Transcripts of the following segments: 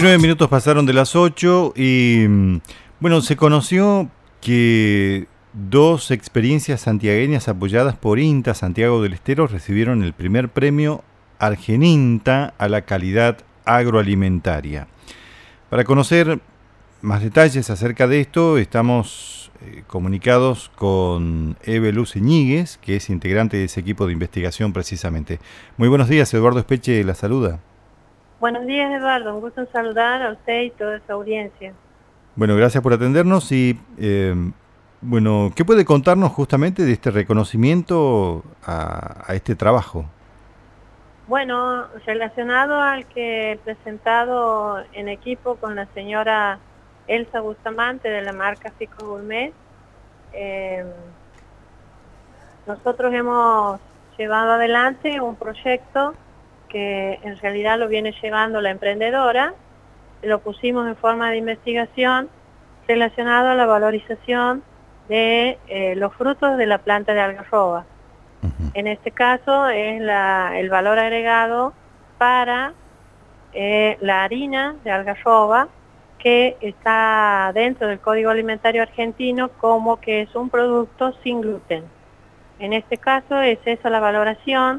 19 minutos pasaron de las 8 y bueno, se conoció que dos experiencias santiagueñas apoyadas por INTA Santiago del Estero recibieron el primer premio Argeninta a la calidad agroalimentaria. Para conocer más detalles acerca de esto, estamos comunicados con Eve Luz Iñiguez, que es integrante de ese equipo de investigación precisamente. Muy buenos días, Eduardo Espeche la saluda. Buenos días, Eduardo. Un gusto en saludar a usted y toda su audiencia. Bueno, gracias por atendernos y, bueno, ¿qué puede contarnos justamente de este reconocimiento a este trabajo? Bueno, relacionado al que he presentado en equipo con la señora Elsa Bustamante de la marca Fico Gourmet, nosotros hemos llevado adelante un proyecto que en realidad lo viene llevando la emprendedora. Lo pusimos en forma de investigación relacionado a la valorización de los frutos de la planta de algarroba. En este caso es el valor agregado para la harina de algarroba, que está dentro del Código Alimentario Argentino como que es un producto sin gluten. En este caso es esa la valoración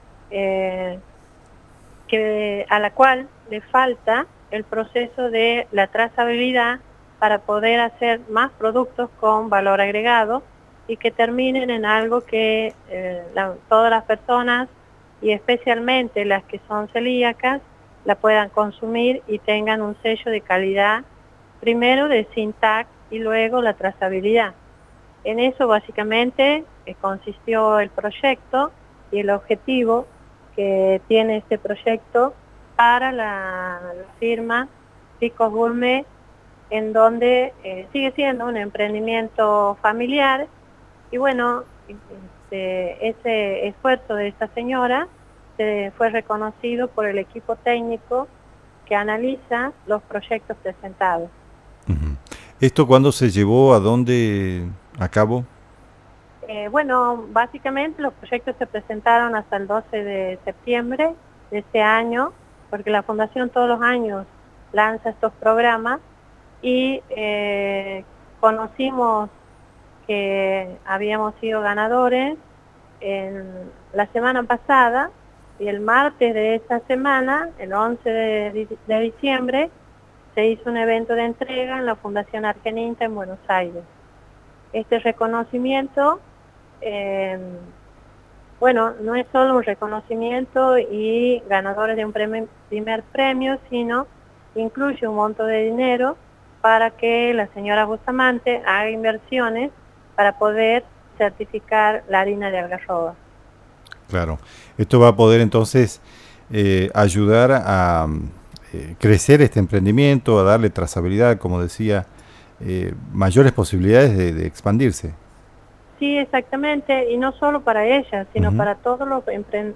a la cual le falta el proceso de la trazabilidad para poder hacer más productos con valor agregado y que terminen en algo que todas las personas y especialmente las que son celíacas la puedan consumir y tengan un sello de calidad, primero de SINTAC y luego la trazabilidad. En eso básicamente consistió el proyecto y el objetivo que tiene este proyecto para la firma Fico Gourmet, en donde sigue siendo un emprendimiento familiar. Y bueno, ese esfuerzo de esta señora fue reconocido por el equipo técnico que analiza los proyectos presentados. ¿Esto cuándo se llevó a dónde a cabo? Bueno, básicamente los proyectos se presentaron hasta el 12 de septiembre de este año, porque la Fundación todos los años lanza estos programas y conocimos que habíamos sido ganadores en la semana pasada y el martes de esta semana, el 11 de diciembre, se hizo un evento de entrega en la Fundación Argeninta en Buenos Aires. Este reconocimiento, bueno, no es solo un reconocimiento y ganadores de un primer premio, sino incluye un monto de dinero para que la señora Bustamante haga inversiones para poder certificar la harina de algarroba. Claro, esto va a poder entonces ayudar a crecer este emprendimiento, a darle trazabilidad, como decía, mayores posibilidades de expandirse. Sí, exactamente, y no solo para ella, sino para todos los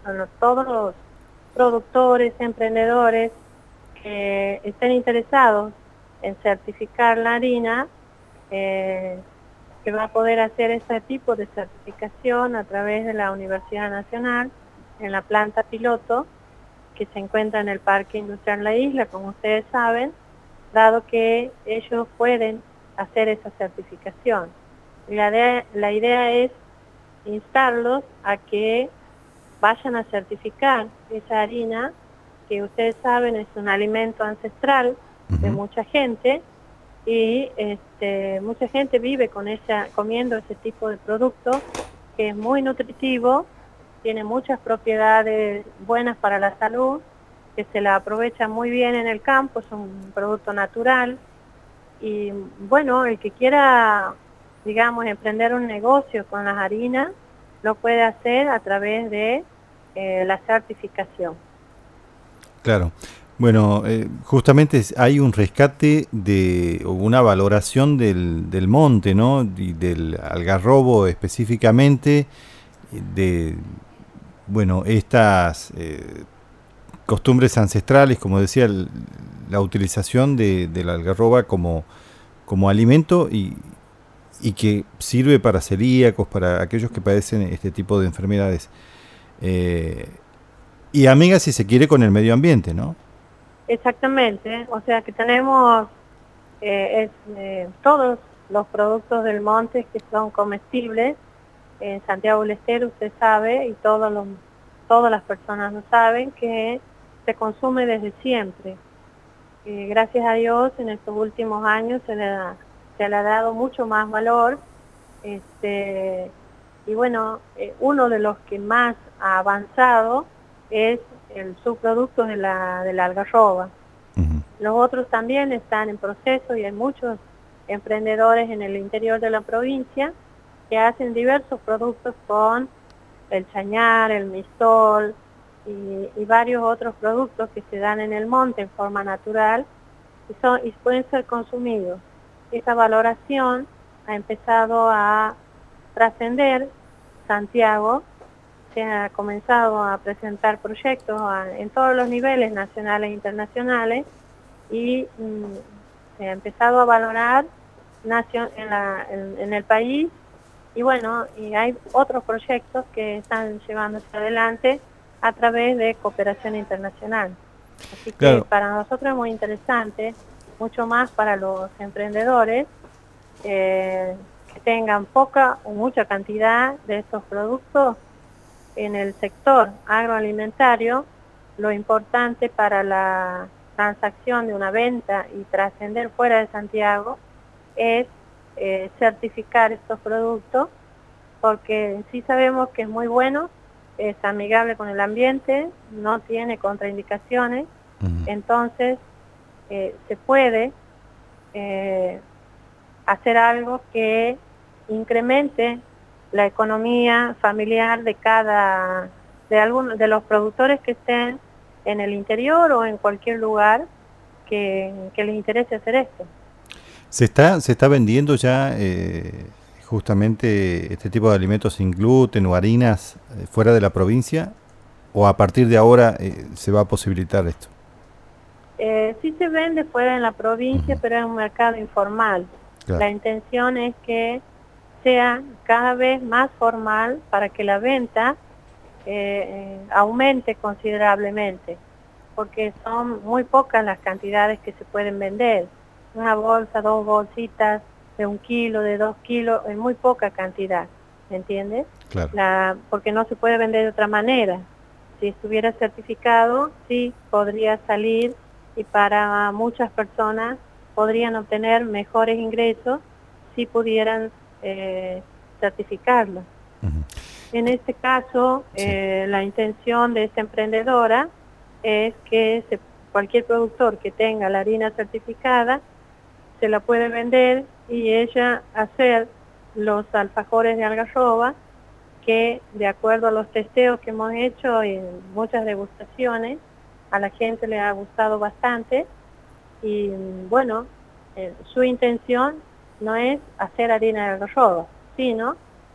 productores, emprendedores que estén interesados en certificar la harina, que va a poder hacer este tipo de certificación a través de la Universidad Nacional en la planta piloto que se encuentra en el Parque Industrial La Isla, como ustedes saben, dado que ellos pueden hacer esa certificación. La idea es instarlos a que vayan a certificar esa harina, que ustedes saben es un alimento ancestral de mucha gente, y mucha gente vive comiendo ese tipo de producto que es muy nutritivo, tiene muchas propiedades buenas para la salud, que se la aprovecha muy bien en el campo, es un producto natural. Y bueno, el que quiera, digamos, emprender un negocio con las harinas, lo puede hacer a través de la certificación. Claro. Bueno, justamente hay un rescate o una valoración del monte, ¿no? Y del algarrobo específicamente, de, bueno, estas costumbres ancestrales, como decía, la utilización de la algarroba como alimento y que sirve para celíacos, para aquellos que padecen este tipo de enfermedades. Y amiga, si se quiere, con el medio ambiente, ¿no? Exactamente, o sea que tenemos todos los productos del monte que son comestibles. En Santiago del Estero usted sabe, y todas las personas lo saben, que se consume desde siempre. Gracias a Dios en estos últimos años se le ha dado mucho más valor. Y bueno, uno de los que más ha avanzado es el subproducto de la algarroba. Ujú. Los otros también están en proceso y hay muchos emprendedores en el interior de la provincia que hacen diversos productos con el chañar, el mistol y varios otros productos que se dan en el monte en forma natural y pueden ser consumidos. Esa valoración ha empezado a trascender Santiago, se ha comenzado a presentar proyectos en todos los niveles nacionales e internacionales y se ha empezado a valorar en el país y bueno, y hay otros proyectos que están llevándose adelante a través de cooperación internacional. Así que Claro. para nosotros es muy interesante, mucho más para los emprendedores, que tengan poca o mucha cantidad de estos productos en el sector agroalimentario. Lo importante para la transacción de una venta y trascender fuera de Santiago es certificar estos productos, porque sí sabemos que es muy bueno, es amigable con el ambiente, no tiene contraindicaciones, entonces se puede hacer algo que incremente la economía familiar de los productores que estén en el interior o en cualquier lugar que les interese hacer esto. Se está vendiendo ya justamente este tipo de alimentos sin gluten o harinas fuera de la provincia, o a partir de ahora se va a posibilitar esto. Sí se vende fuera en la provincia, pero es un mercado informal. Claro. La intención es que sea cada vez más formal para que la venta aumente considerablemente, porque son muy pocas las cantidades que se pueden vender. Una bolsa, 2 bolsitas de 1 kilo, de 2 kilos, es muy poca cantidad, ¿me entiendes? Claro. Porque no se puede vender de otra manera. Si estuviera certificado, sí podría salir y para muchas personas podrían obtener mejores ingresos si pudieran certificarlo. En este caso, la intención de esta emprendedora es que cualquier productor que tenga la harina certificada se la puede vender y ella hacer los alfajores de algarroba, que de acuerdo a los testeos que hemos hecho y muchas degustaciones, a la gente le ha gustado bastante. Y bueno, su intención no es hacer harina de algarroba, sino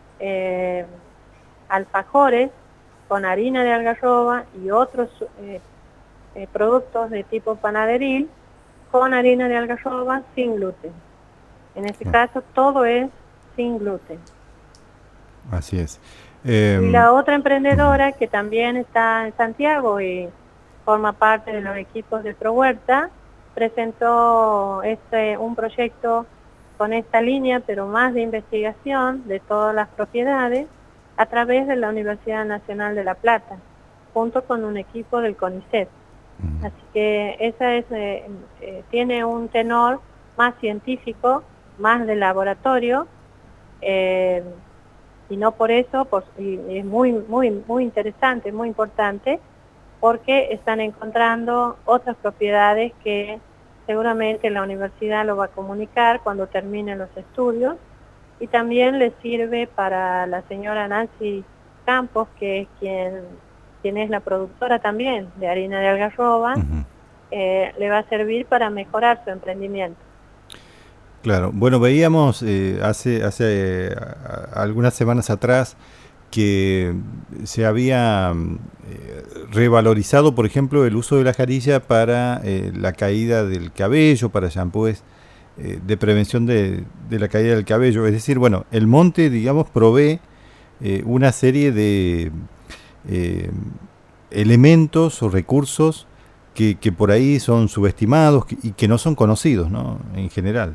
alfajores con harina de algarroba y otros productos de tipo panaderil con harina de algarroba sin gluten. En este caso todo es sin gluten. Así es. Y la otra emprendedora que también está en Santiago y forma parte de los equipos de ProHuerta, presentó un proyecto con esta línea, pero más de investigación de todas las propiedades, a través de la Universidad Nacional de La Plata, junto con un equipo del CONICET. Así que esa tiene un tenor más científico, más de laboratorio, y no por eso, y es muy interesante, muy importante, porque están encontrando otras propiedades que seguramente la universidad lo va a comunicar cuando terminen los estudios, y también le sirve para la señora Nancy Campos, que es quien es la productora también de harina de algarroba, le va a servir para mejorar su emprendimiento. Claro, bueno, veíamos hace algunas semanas atrás que se había revalorizado, por ejemplo, el uso de la jarilla para la caída del cabello, para shampoos de prevención de la caída del cabello. Es decir, bueno, el monte, digamos, provee una serie de elementos o recursos que por ahí son subestimados y que no son conocidos, ¿no? En general.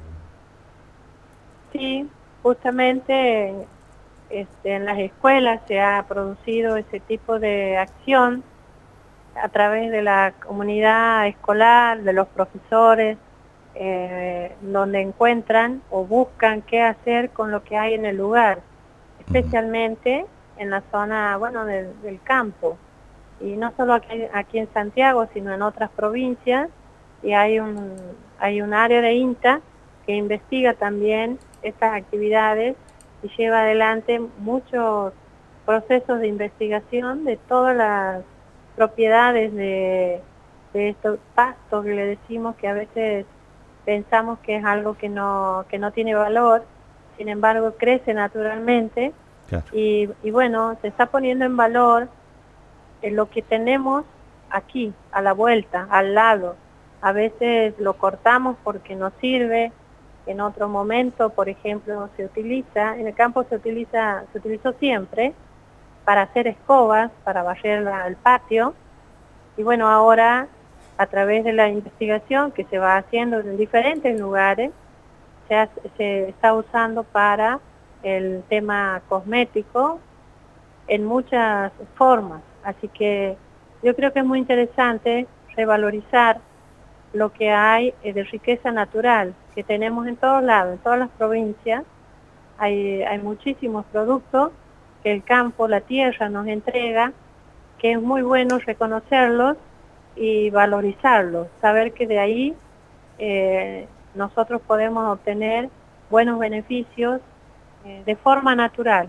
Sí, justamente en las escuelas se ha producido ese tipo de acción a través de la comunidad escolar, de los profesores, donde encuentran o buscan qué hacer con lo que hay en el lugar, especialmente en la zona, bueno, del campo. Y no solo aquí en Santiago, sino en otras provincias, y hay un área de INTA que investiga también estas actividades y lleva adelante muchos procesos de investigación de todas las propiedades de estos pastos que le decimos, que a veces pensamos que es algo que no tiene valor, sin embargo crece naturalmente. Claro. Y bueno, se está poniendo en valor lo que tenemos aquí, a la vuelta, al lado. A veces lo cortamos porque no sirve, en otro momento, por ejemplo, se utiliza, en el campo se utilizó siempre para hacer escobas, para barrer el patio, y bueno, ahora a través de la investigación que se va haciendo en diferentes lugares, se está usando para el tema cosmético en muchas formas. Así que yo creo que es muy interesante revalorizar lo que hay de riqueza natural que tenemos en todos lados, en todas las provincias. Hay muchísimos productos que el campo, la tierra nos entrega, que es muy bueno reconocerlos y valorizarlos, saber que de ahí nosotros podemos obtener buenos beneficios de forma natural.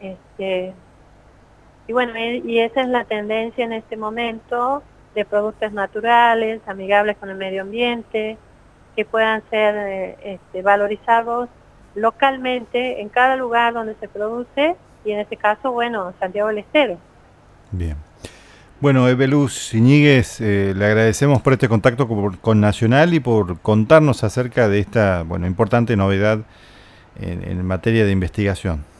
Y bueno, y esa es la tendencia en este momento, de productos naturales, amigables con el medio ambiente, que puedan ser valorizados localmente en cada lugar donde se produce, y en este caso, bueno, Santiago del Estero. Bien. Bueno, Eveluz Iñiguez, le agradecemos por este contacto con Nacional y por contarnos acerca de esta, bueno, importante novedad en materia de investigación.